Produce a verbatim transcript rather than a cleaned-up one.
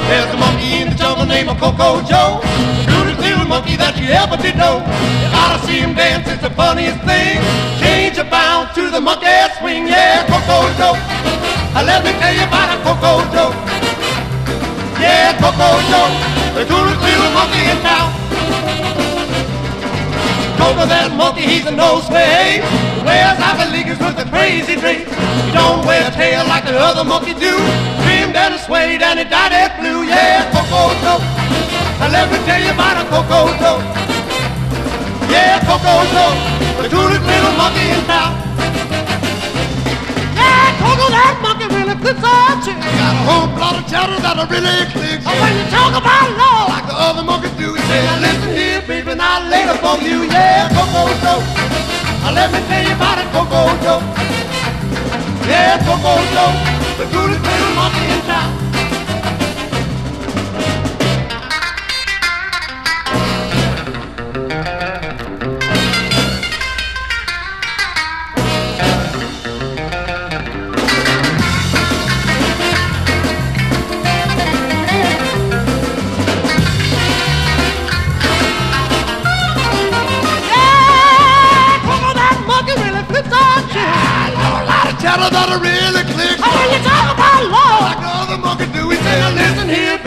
There's a monkey in the jungle named Coco Joe, the cutest little monkey that you ever did know. You ought to see him dance, it's the funniest thing. Change your bounce to the monkey swing, yeah, Coco Joe. Uh, let me tell you about a Coco Joe. Yeah, Coco Joe, the coolest little monkey in town. Coco, that monkey, he's a no sway. He wears Ivy with the crazy drape. He don't wear a tail like the other monkey do. Trimmed and swayed and he dyed it blue. Yeah, Coco Joe. Now let me tell you about a Coco Joe. Yeah, Coco Joe, the coolest little monkey in town. Yeah, Coco, that monkey really flips our chick. Got a whole lot of chatter that really clicks. Oh, when you talk about law like the other monkeys do, you say, listen here, baby, now later for you. Yeah, Coco Joe. Now let me tell you about it, Coco Joe. Yeah, Coco Joe, the coolest little monkey in town. Chatter that really clicks. Oh, when you talk about law like the other monkey do, we say, listen here,